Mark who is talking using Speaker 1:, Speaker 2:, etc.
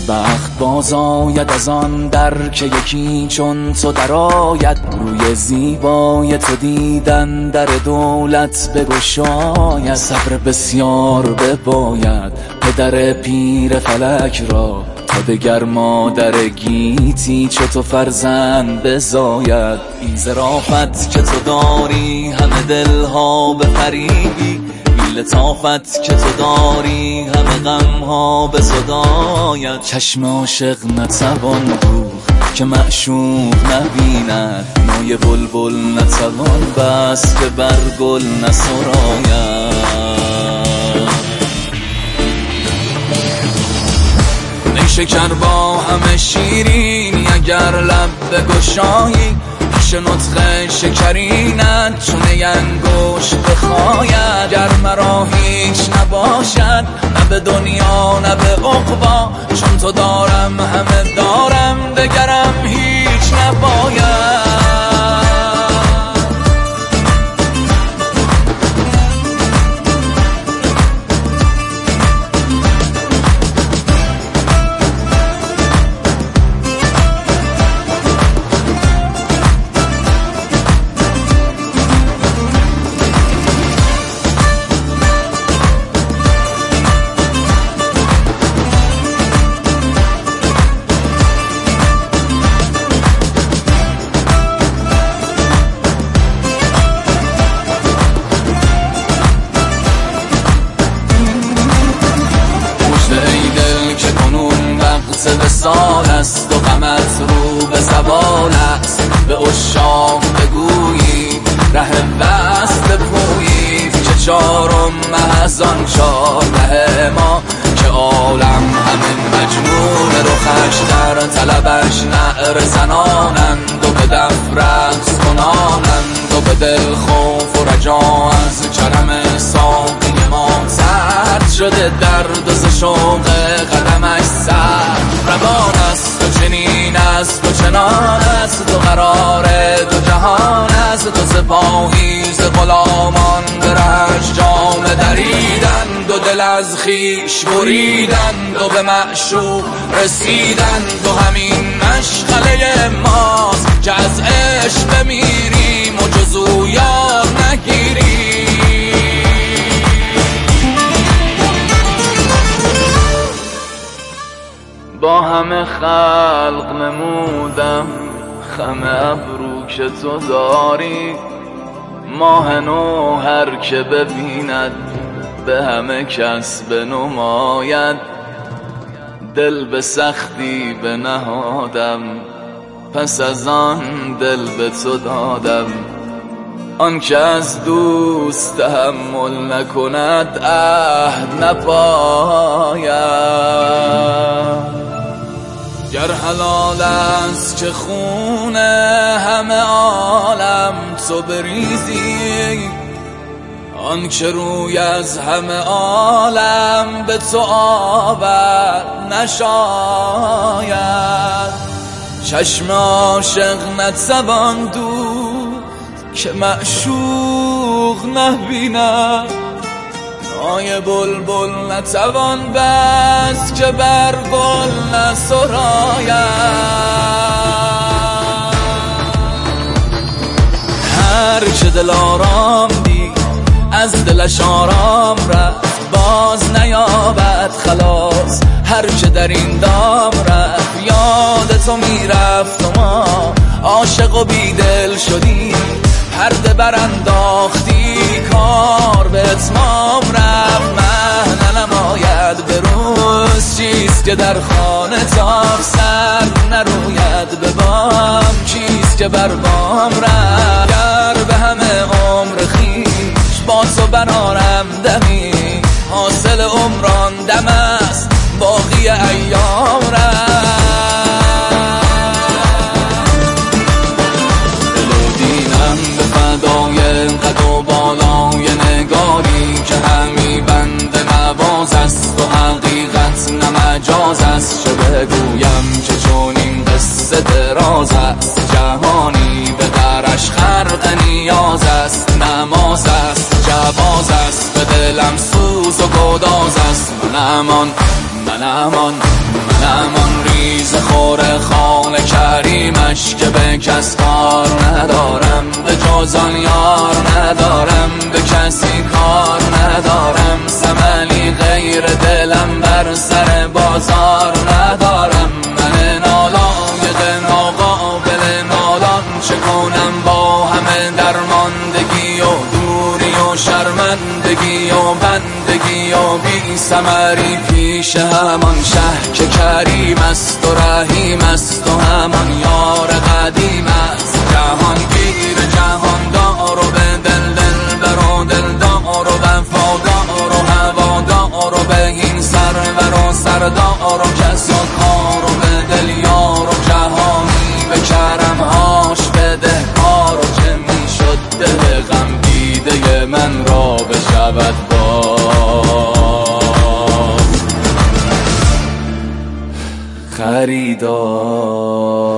Speaker 1: بخت باز آید از آن در که یکی چون تو درآید، روی زیبای تو دیدن در دولت بگشاید. صبر بسیار بباید پدر پیر فلک را، تا دگر مادر گیتی چو تو فرزند بزاید. این ظرافت که تو داری همه دلها بفریبی، لطافت که تو داری همه غمها بزداید. چشم عاشق نتوان دوخت که معشوق نبیند، مایه بلبل نتوان بست که بر گل نسراید. نیشکر با همه شیرینی اگر لب بگشایی، پیش نطق شکرینت چونه انگشت بخاید. گر مرا هیچ نباشد نه به دنیا نه به عقبی، چون تو دارم همه دارم دگرم هیچ نباید. وصال است و غمت رو به زوال است، به عشاق بگویی ره وصل بپویی. که چارم از آن 14 ما که عالم همه مجنون رخش در طلبش نعره زنانند و به دف رقص کنانند و به دل خوف و رجا از کرم ساقی ما سرد شده. درد و ز شوق قدمش سرد روان است و چنین است و چنان است، تو قرار دو جهان است. تو سپاهی ز غلامان به رهش جامه دریدند و دل از خویش بریدند و به معشوق رسیدند و همین مشغله ماست که از عشق بمیریم و جز او یار نگیریم. با همه خلق نمودم خم ابرو که تو داری، ماه نو هر که ببیند به همه کس بنماید. دل به سختی بنهادم پس از آن دل به تو دادم، آن که از دوست تحمل نکند عهد نپاید. گر حلال است که خون همه عالم تو بریزی، آن که روی از همه عالم به تو آورد نشاید. چشم عاشق نتوان دوخت که معشوق نبیند، مایه بلبل نتوان بست که بر گل نسراید. هر چه دل آرام دید از دلش آرام رفت، باز نیابد خلاص. هر چه در این دام رفت یاد تو میرفت و ما عاشق و بیدل شدیم. پرده برانداختی کار به اتمام رفت، مهنه نماید به روز چیست که در خانه تاب سرد نروید به بام. چیست که بر بام رفت گر به همه عمر خویش با تو برارم دمی، حاصل عمران دم است باقی ایام رفت. قد و بالای نگاری که همی بند نواز است و حقیقت نمجاز است. چه بگویم که چون این قصه دراز است، جهانی به درش خرق نیاز است. نماز است جواز است به دلم سوز و گداز است. من منم آن ریز خور خال کریمش که به کس کار ندارم، به جز آن یار ندارم، به کسی کار ندارم، ثملی غیر دلم بر سر بازار ندارم. من نالایق ناقابل نالان چه کنم با همه درماندگی و دوری و شرمندگی و بندگی و بی ثمری پیش همان شه که کریم است و رحیم است و همان یار قدیم است. جهانگیر جهاندار و به دل دلبر و دلدار و وفادار و هوادار و به این سرور و سردار و کس و کار و به دل یار و جهانی به کرمهاش بده کار و چه میشد دل غم دیده من را بشود خریدار.